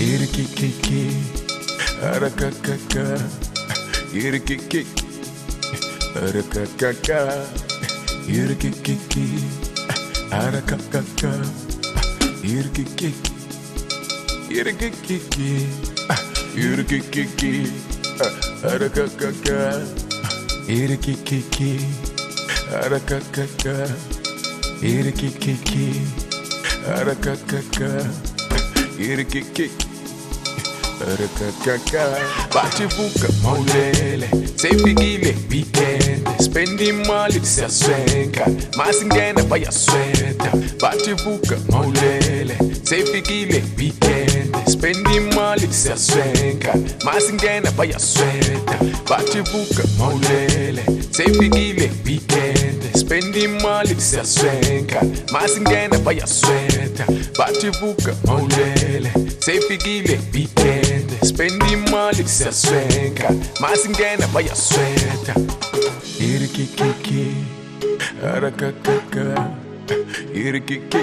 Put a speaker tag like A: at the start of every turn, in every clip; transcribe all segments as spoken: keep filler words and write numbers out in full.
A: Irikikiki, arakakaka, irikiki, arakakaka, irikiki, arakakaka, irikiki, irikiki, irikiki, arakakaka, irikiki, arakakaka, irikiki, arakakaka, irikiki. Arakakaka, bativuka maulele, sefikile weekend, spendi imali siyaswenka, masingena bayasweta. Bativuka maulele, sefikile weekend, spendi imali siyaswenka, masingena bayasweta. Bativuka maulele, sefikile weekend, spendi imali siyaswenka, masingena bayasweta. Bativuka maulele, sefikile weekend, spendi imali siyaswenka, masingena bayasweta. Irikikiki, arakakaka, irikikiki,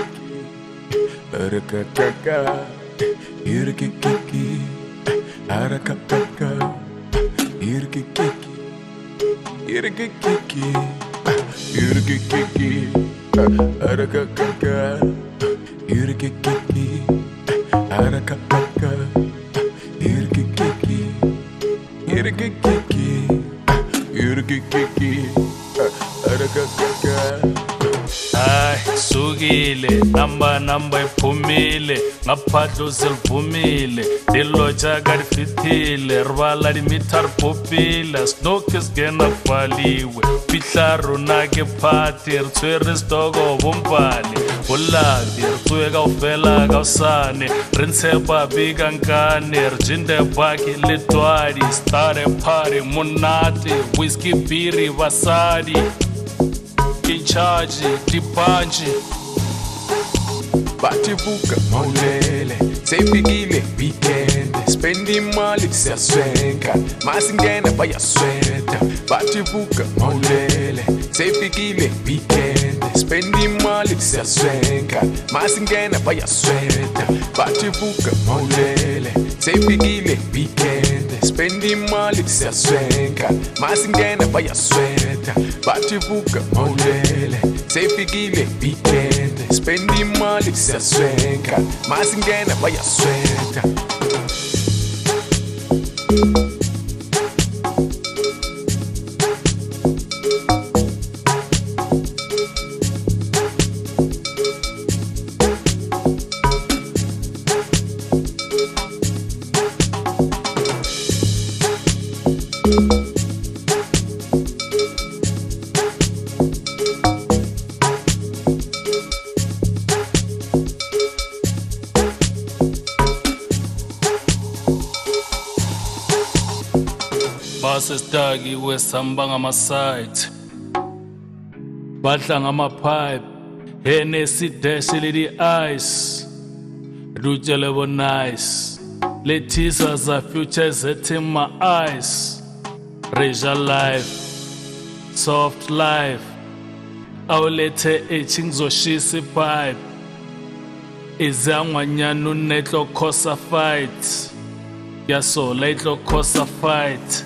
A: arakakaka, irikikiki, arakakaka, irikikiki, irikikiki, irikikiki, arakakaka, irikikiki, arakakaka, irikikiki, irikikiki, irikikiki, arakakaka.
B: Ay, sukile, namba namba iphumile, ngaphandle uzilivumile, liloja kalifithile, rivala limitha ripopile, snoke sigena kuvaliwe, pihlaru nake phati, ritshwere stoko bombali, uladi ritsuwe kaofela kaosane, rintshepa bika nkane, rijinde baki letwadi, stare party monate, whisky biri basadi, Kichaji, Dipanji.
A: Bativuka maulele, sefikile weekend, spendi imali siyaswenka, masingena bayasweta. Bativuka maulele, sefikile weekend, spendi imali siyaswenka, masingena bayasweta. Bativuka maulele, sefikile weekend, spendi imali siyaswenka, masingena bayasweta. Bativuka maulele, sefikile weekend, spendi imali siyaswenka, masingena bayasweta.
B: Basestagi wesamba ngama-site, badla ngama-pipe, Hennessy dash lidi ice, rutshele bo nice, lethisa za future zethi my eyes, Reja life, soft life, awulethe echi ngizoshisa ipipe, izangwanyana unetlo khosa fight, yasola itlo khosa fight.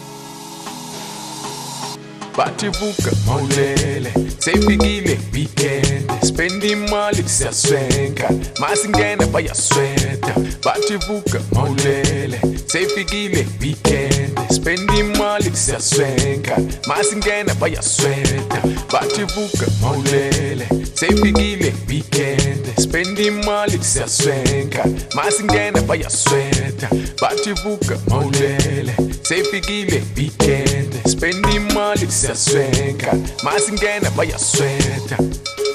A: Bativuka maulele, sefikile weekend, spendi imali siyaswenka, masingena bayasweta. Bativuka maulele, sefikile weekend, spendi imali siyaswenka, masingena bayasweta. Bativuka maulele, sefikile weekend, spendi imali siyaswenka, masingena bayasweta. Bativuka maulele, sefikile weekend, spendi imali siyaswenka, masingena bayasweta.